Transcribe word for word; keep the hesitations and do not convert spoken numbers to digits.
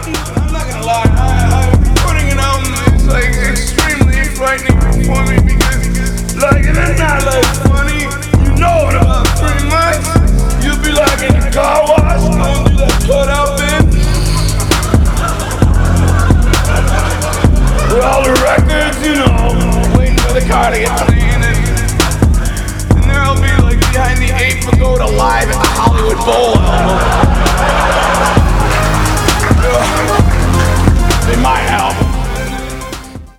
I'm not gonna lie, I, I, putting an album is like extremely frightening for me because, like, if it's not like funny, you know in about three months, you'll be like in the car wash, going through that cutout bin. With all the records, you know, waiting for the car to get clean, and, and there'll be like behind the eight pagoda live at the Hollywood Bowl.